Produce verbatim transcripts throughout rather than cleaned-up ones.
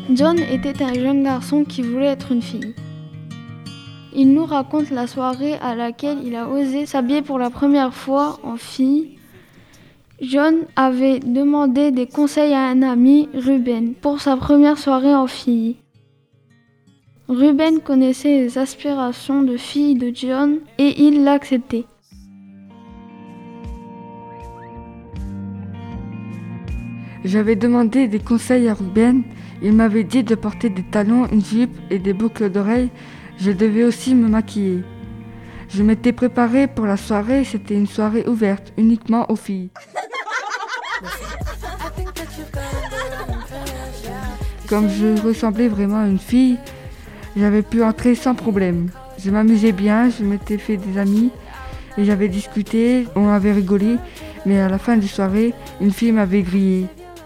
John était un jeune garçon qui voulait être une fille. Il nous raconte la soirée à laquelle il a osé s'habiller pour la première fois en fille. John avait demandé des conseils à un ami, Ruben, pour sa première soirée en fille. Ruben connaissait les aspirations de fille de John et il l'acceptait. J'avais demandé des conseils à Ruben. Il m'avait dit de porter des talons, une jupe et des boucles d'oreilles. Je devais aussi me maquiller. Je m'étais préparée pour la soirée. C'était une soirée ouverte, uniquement aux filles. Comme je ressemblais vraiment à une fille, j'avais pu entrer sans problème. Je m'amusais bien, je m'étais fait des amis et j'avais discuté, on avait rigolé. Mais à la fin de la soirée, une fille m'avait grillé.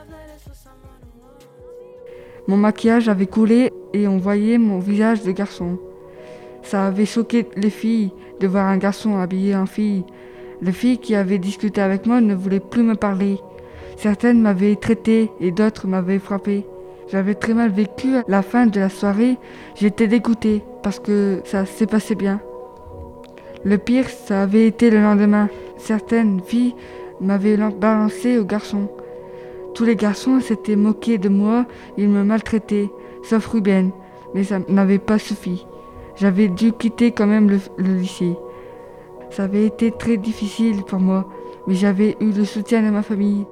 Mon maquillage avait coulé et on voyait mon visage de garçon. Ça avait choqué les filles de voir un garçon habillé en fille. Les filles qui avaient discuté avec moi ne voulaient plus me parler. Certaines m'avaient traité et d'autres m'avaient frappé. J'avais très mal vécu la fin de la soirée. J'étais dégoûtée parce que ça s'est passé bien. Le pire, ça avait été le lendemain. Certaines filles m'avaient balancé aux garçons. Tous les garçons s'étaient moqués de moi, ils me maltraitaient, sauf Ruben, mais ça n'avait pas suffi. J'avais dû quitter quand même le, le lycée. Ça avait été très difficile pour moi, mais j'avais eu le soutien de ma famille.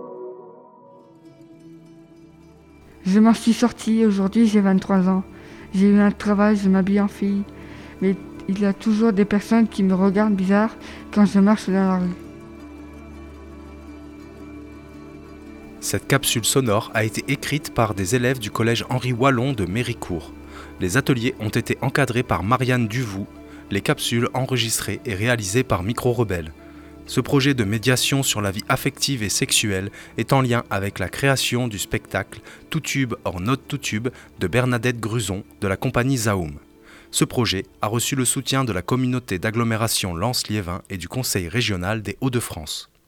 Je m'en suis sortie, aujourd'hui j'ai vingt-trois ans. J'ai eu un travail, je m'habille en fille, mais il y a toujours des personnes qui me regardent bizarre quand je marche dans la rue. Cette capsule sonore a été écrite par des élèves du collège Henri Wallon de Méricourt. Les ateliers ont été encadrés par Marianne Duvou, les capsules enregistrées et réalisées par Micro Rebelle. Ce projet de médiation sur la vie affective et sexuelle est en lien avec la création du spectacle Tout tube hors note tout tube de Bernadette Gruson de la compagnie Zaoum. Ce projet a reçu le soutien de la communauté d'agglomération Lens-Liévin et du Conseil régional des Hauts-de-France.